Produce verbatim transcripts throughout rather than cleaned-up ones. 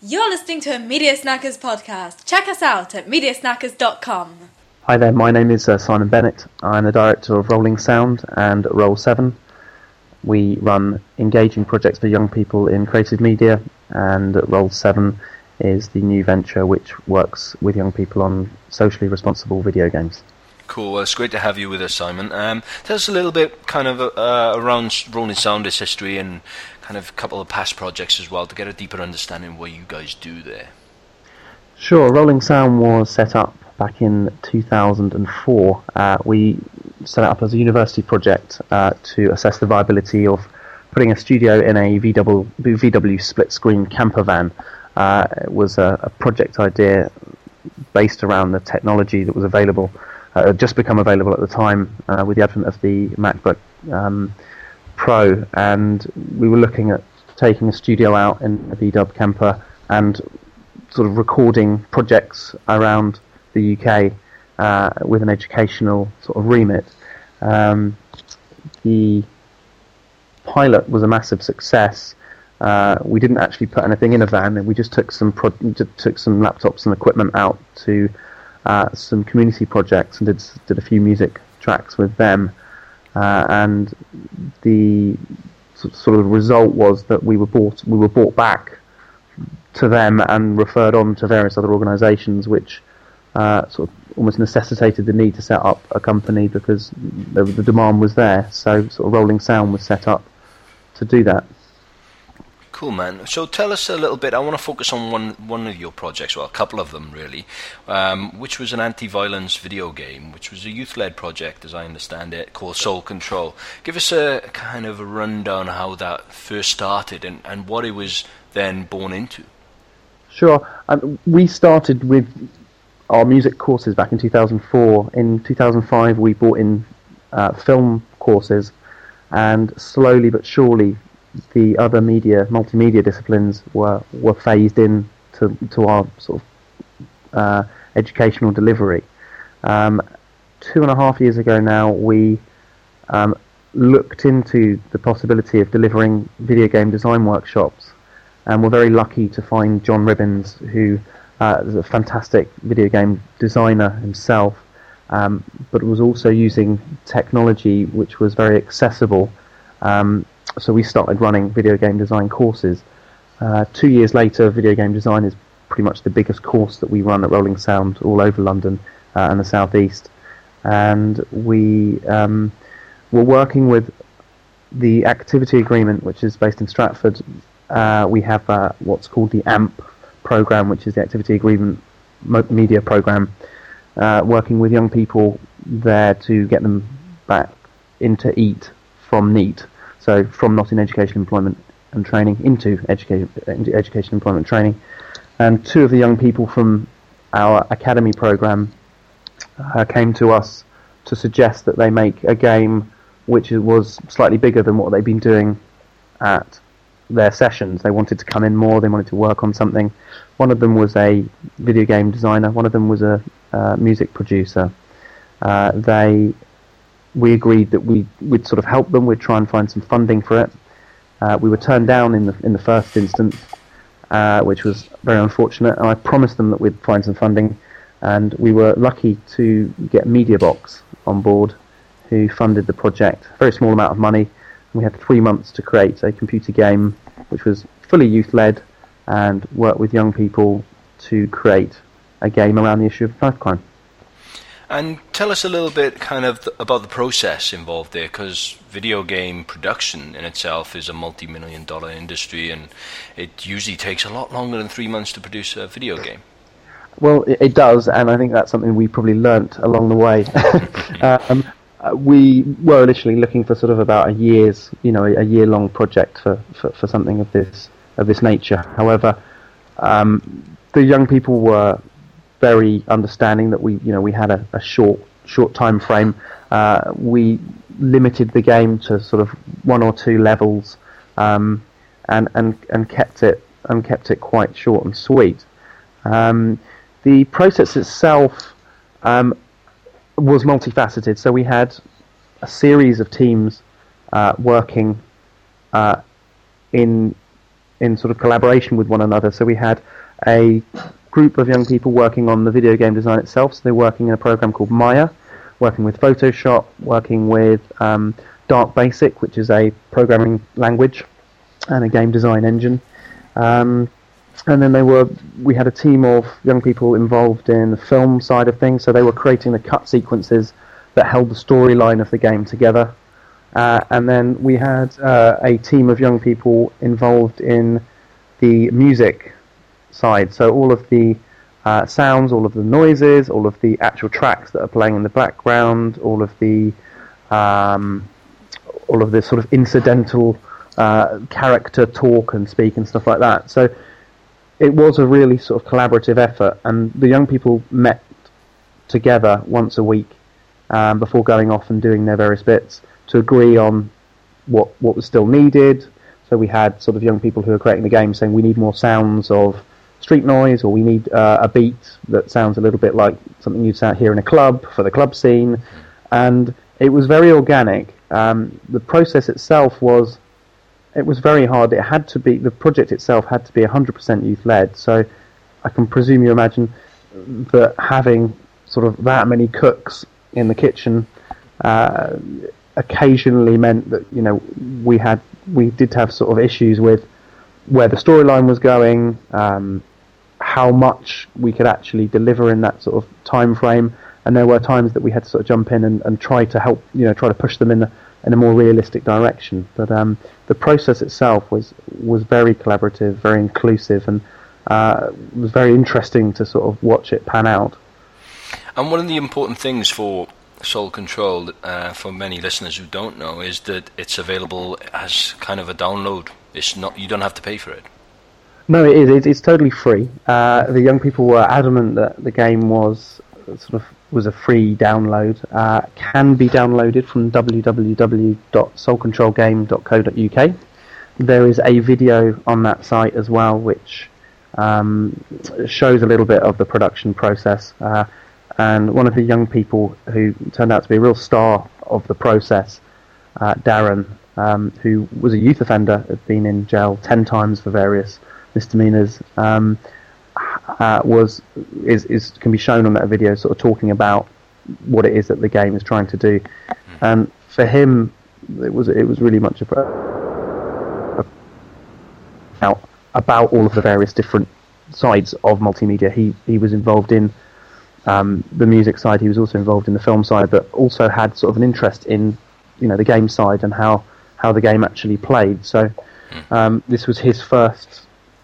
You're listening to a Media Snackers podcast. Check us out at media snackers dot com. Hi there, my name is uh, Simon Bennett. I'm the director of Rolling Sound and Roll seven. We run engaging projects for young people in creative media, and Roll seven is the new venture which works with young people on socially responsible video games. Cool, well, it's great to have you with us, Simon. Um, tell us a little bit kind of uh, around Rolling Sound, its history, and kind of a couple of past projects as well, to get a deeper understanding of what you guys do there. Sure, Rolling Sound was set up back in two thousand four. Uh, we set it up as a university project uh, to assess the viability of putting a studio in a V W, V W split-screen camper van. Uh, it was a, a project idea based around the technology that was available, uh, had just become available at the time uh, with the advent of the MacBook um, Pro, and we were looking at taking a studio out in a V W camper and sort of recording projects around the U K uh, with an educational sort of remit. Um, the pilot was a massive success. Uh, we didn't actually put anything in a van, we just took some pro- took some laptops and equipment out to uh, some community projects and did did a few music tracks with them. Uh, and the sort of result was that we were bought we were brought back to them and referred on to various other organisations, which uh, sort of almost necessitated the need to set up a company because the, the demand was there. So sort of Rolling Sound was set up to do that. Cool, man. So tell us a little bit. I want to focus on one one of your projects, well, a couple of them really, um, which was an anti-violence video game, which was a youth-led project, as I understand it, called Soul Control. Give us a kind of a rundown of how that first started and, and what it was then born into. Sure. Um, we started with our music courses back in two thousand four. In two thousand five, we brought in uh, film courses, and slowly but surely the other media, multimedia disciplines were, were phased in to, to our sort of uh, educational delivery. Um, two and a half years ago now, we um, looked into the possibility of delivering video game design workshops, and we're very lucky to find John Ribbins, who uh, is a fantastic video game designer himself, um, but was also using technology which was very accessible. Um, So we started running video game design courses. Uh, two years later, video game design is pretty much the biggest course that we run at Rolling Sound all over London uh, and the South East. And we um, were working with the Activity Agreement, which is based in Stratford. Uh, we have uh, what's called the A M P program, which is the Activity Agreement Media program, uh, working with young people there to get them back into EAT from NEAT. So from not in education, employment and training into education, education, employment, training. And two of the young people from our academy program uh, came to us to suggest that they make a game which was slightly bigger than what they've been doing at their sessions. They wanted to come in more, they wanted to work on something. One of them was a video game designer, one of them was a uh, music producer. Uh, they... We agreed that we would sort of help them. We'd try and find some funding for it. Uh, we were turned down in the in the first instance, uh, which was very unfortunate. And I promised them that we'd find some funding, and we were lucky to get MediaBox on board, who funded the project. A very small amount of money. We had three months to create a computer game, which was fully youth-led, and work with young people to create a game around the issue of knife crime. And tell us a little bit kind of th- about the process involved there, because video game production in itself is a multi-million dollar industry, and it usually takes a lot longer than three months to produce a video game. Well, it, it does, and I think that's something we probably learnt along the way. um, uh, we were initially looking for sort of about a year's, you know, a, a year-long project for, for, for something of this of this nature. However, um, the young people were very understanding that we, you know, we had a, a short, short time frame. Uh, we limited the game to sort of one or two levels, um, and and and kept it and kept it quite short and sweet. Um, the process itself um, was multifaceted. So we had a series of teams uh, working uh, in in sort of collaboration with one another. So we had a group of young people working on the video game design itself. So they're working in a program called Maya, working with Photoshop, working with um, Dark Basic, which is a programming language and a game design engine. Um, and then they were, we had a team of young people involved in the film side of things. So they were creating the cut sequences that held the storyline of the game together. Uh, and then we had uh, a team of young people involved in the music side. So all of the uh, sounds, all of the noises, all of the actual tracks that are playing in the background, all of the um, all of this sort of incidental uh, character talk and speak and stuff like that. So it was a really sort of collaborative effort, and the young people met together once a week um, before going off and doing their various bits to agree on what what was still needed. So we had sort of young people who are creating the game saying we need more sounds of street noise, or we need uh, a beat that sounds a little bit like something you'd hear in a club for the club scene. And it was very organic. Um, the process itself was, it was very hard. It had to be, the project itself had to be one hundred percent youth-led. So I can presume you imagine that having sort of that many cooks in the kitchen uh, occasionally meant that, you know, we had we did have sort of issues with where the storyline was going, um, how much we could actually deliver in that sort of time frame, and there were times that we had to sort of jump in and, and try to help, you know, try to push them in a, in a more realistic direction. But um, the process itself was was very collaborative, very inclusive, and uh, it was very interesting to sort of watch it pan out. And one of the important things for Soul Control, uh, for many listeners who don't know, is that it's available as kind of a download. It's not, you don't have to pay for it. No, it is. It's, it's totally free. Uh, the young people were adamant that the game was sort of was a free download. Uh, can be downloaded from w w w dot soul control game dot co dot u k. There is a video on that site as well, which um, shows a little bit of the production process. Uh, and one of the young people who turned out to be a real star of the process, uh, Darren, um, who was a youth offender, had been in jail ten times for various misdemeanors, um, uh, was is, is can be shown on that video, sort of talking about what it is that the game is trying to do. And for him, it was it was really much about about all of the various different sides of multimedia. He he was involved in um, the music side. He was also involved in the film side, but also had sort of an interest in, you know, the game side and how how the game actually played. So um, this was his first.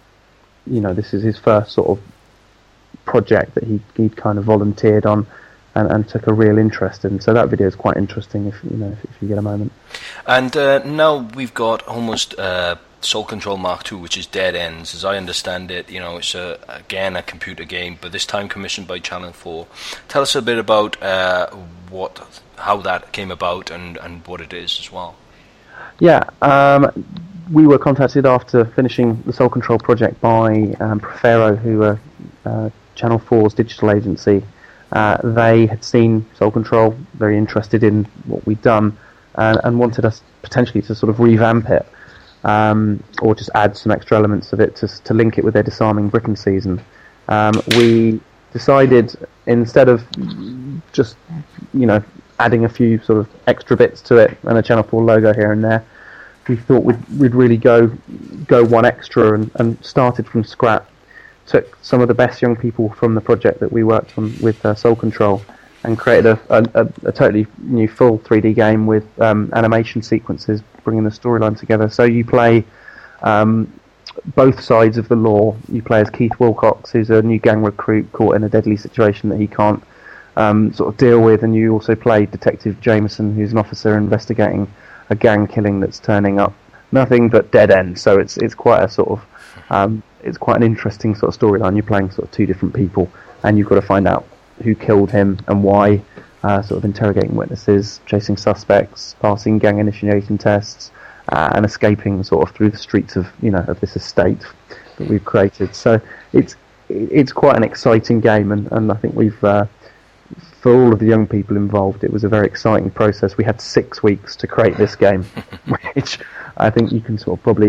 You know, this is his first sort of project that he he'd kind of volunteered on and, and took a real interest in. So that video is quite interesting if you know if, if you get a moment. And uh, now we've got almost uh, Soul Control Mark two, which is Dead Ends. As I understand it, you know, it's a, again a computer game, but this time commissioned by Channel four. Tell us a bit about uh, what how that came about and, and what it is as well. Yeah. Um, We were contacted after finishing the Soul Control project by um, Profero, who are uh, Channel four's digital agency. Uh, they had seen Soul Control, very interested in what we'd done, and, and wanted us potentially to sort of revamp it, um, or just add some extra elements of it to, to link it with their Disarming Britain season. Um, we decided, instead of just, you know, adding a few sort of extra bits to it and a Channel four logo here and there, we thought we'd, we'd really go go one extra and, and started from scratch. Took some of the best young people from the project that we worked on with uh, Soul Control and created a, a, a totally new full three D game with um, animation sequences, bringing the storyline together. So you play um, both sides of the law. You play as Keith Wilcox, who's a new gang recruit caught in a deadly situation that he can't um, sort of deal with, and you also play Detective Jameson, who's an officer investigating a gang killing that's turning up. Nothing but dead ends. So it's it's quite a sort of um, it's quite an interesting sort of storyline. You're playing sort of two different people, and you've got to find out who killed him and why. Uh, sort of interrogating witnesses, chasing suspects, passing gang initiation tests, uh, and escaping sort of through the streets of you know of this estate that we've created. So it's it's quite an exciting game, and, and I think we've. Uh, For all of the young people involved, it was a very exciting process. We had six weeks to create this game, which I think you can sort of probably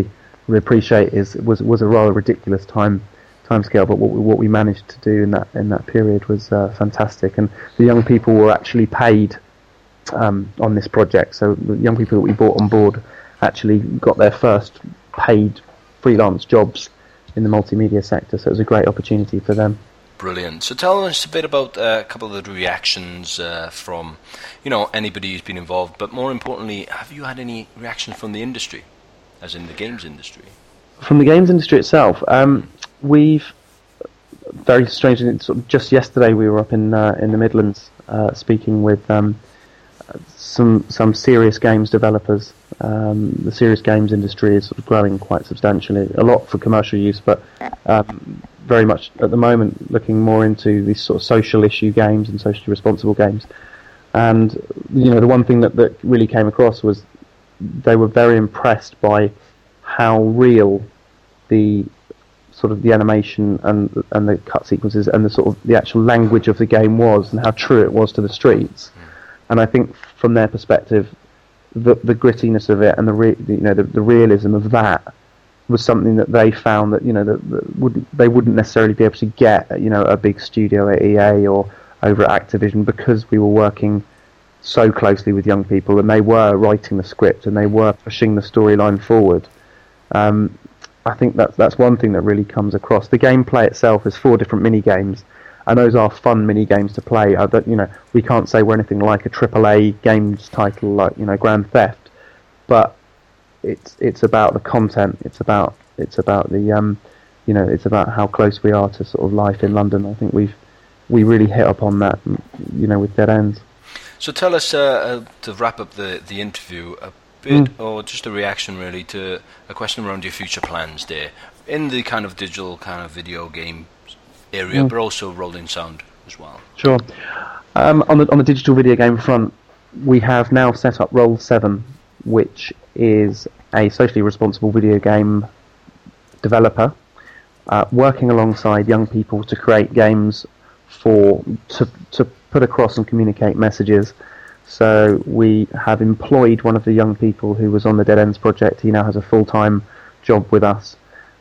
we appreciate is was was a rather ridiculous time timescale, but what we, what we managed to do in that in that period was uh, fantastic, and the young people were actually paid um, on this project. So the young people that we brought on board actually got their first paid freelance jobs in the multimedia sector. So it was a great opportunity for them. Brilliant. So tell us a bit about uh, a couple of the reactions uh, from, you know, anybody who's been involved, but more importantly, have you had any reactions from the industry, as in the games industry? From the games industry itself, um, we've very strangely, sort of just yesterday we were up in uh, in the Midlands uh, speaking with um, some some serious games developers. Um, the serious games industry is sort of growing quite substantially, a lot for commercial use, but um, very much at the moment looking more into these sort of social issue games and socially responsible games. And you know, the one thing that, that really came across was they were very impressed by how real the sort of the animation and and the cut sequences and the sort of the actual language of the game was, and how true it was to the streets. Mm. And I think from their perspective, the the grittiness of it and the re, you know the, the realism of that was something that they found that you know that, that wouldn't they wouldn't necessarily be able to get you know a big studio at E A or over at Activision, because we were working so closely with young people and they were writing the script and they were pushing the storyline forward. Um, I think that's that's one thing that really comes across. The gameplay itself is four different mini games, and those are fun mini games to play. I don't, you know, we can't say we're anything like a triple A games title like you know Grand Theft, but it's it's about the content. It's about it's about the um, you know, it's about how close we are to sort of life in London. I think we've we really hit upon that, you know, with Dead Ends. So tell us, uh, uh, to wrap up the the interview, a bit mm. or just a reaction really to a question around your future plans there in the kind of digital kind of video game area, mm. but also Rolling Sound as well. Sure. Um, on the on the digital video game front, we have now set up Roll seven, which is a socially responsible video game developer uh, working alongside young people to create games for to to put across and communicate messages. So we have employed one of the young people who was on the Dead Ends project. He now has a full-time job with us.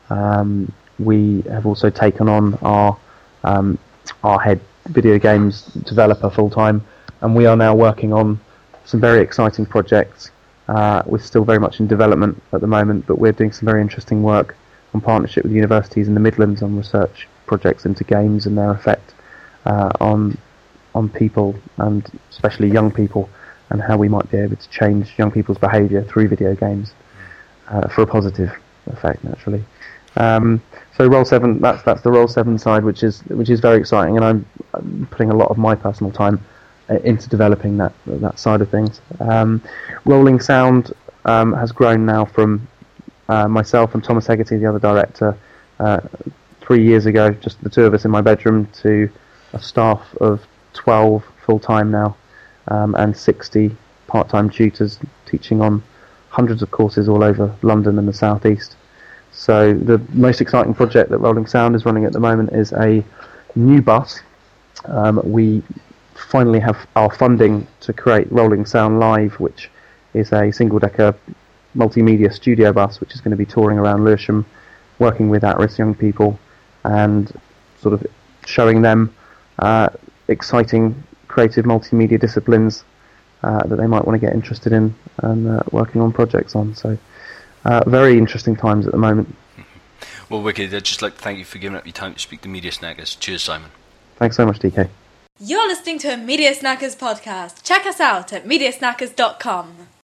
Um, we have also taken on our um, our head video games developer full-time, and we are now working on some very exciting projects. Uh, we're still very much in development at the moment, but we're doing some very interesting work on partnership with universities in the Midlands on research projects into games and their effect uh, on on people, and especially young people, and how we might be able to change young people's behaviour through video games uh, for a positive effect, naturally. Um, so Roll seven, that's that's the Roll seven side, which is which is very exciting, and I'm, I'm putting a lot of my personal time into developing that that side of things. Um, Rolling Sound um, has grown now from uh, myself and Thomas Hegarty, the other director, uh, three years ago, just the two of us in my bedroom, to a staff of twelve full-time now, um, and sixty part-time tutors teaching on hundreds of courses all over London and the South East. So the most exciting project that Rolling Sound is running at the moment is a new bus. Um, we finally have our funding to create Rolling Sound Live, which is a single-decker multimedia studio bus which is going to be touring around Lewisham, working with at-risk young people and sort of showing them uh, exciting creative multimedia disciplines uh, that they might want to get interested in and uh, working on projects on. So uh, very interesting times at the moment. Well, Wicked, I'd just like to thank you for giving up your time to speak to Media Snackers. Cheers, Simon. Thanks so much, D K. You're listening to a Media Snackers podcast. Check us out at media snackers dot com.